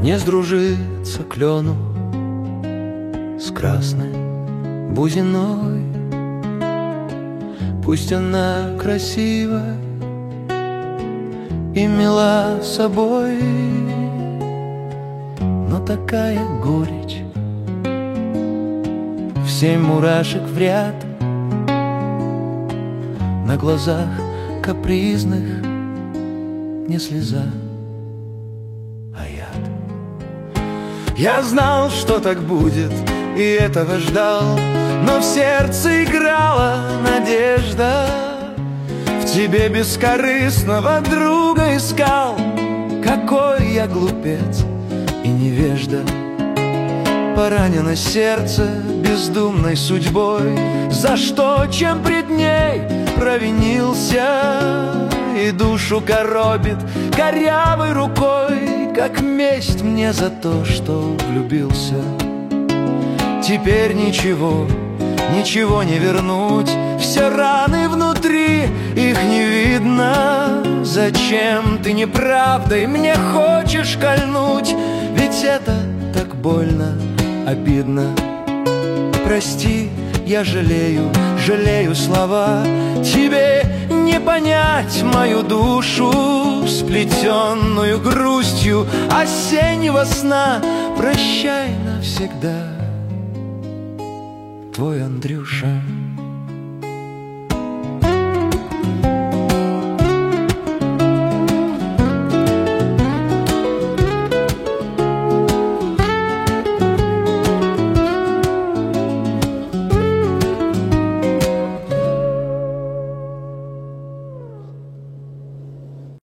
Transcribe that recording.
Не сдружиться клену с красной бузиной. Пусть она красива и мила собой, но такая горечь в 7 мурашек в ряд на глазах капризных не слеза, а яд. Я знал, что так будет, и этого ждал, но в сердце играла надежда. В тебе бескорыстного друга искал. Какой я глупец и невежда. Поранено сердце бездумной судьбой. За что, чем пред ней провинился, и душу коробит корявой рукой, как месть мне за то, что влюбился. Теперь ничего, ничего не вернуть. Все раны внутри, их не видно. Зачем ты неправдой мне хочешь кольнуть? Ведь это так больно, обидно. Прости, я жалею, жалею слова. Тебе не понять мою душу, сплетенную грустью осеннего сна. Прощай навсегда, твой Андрюша.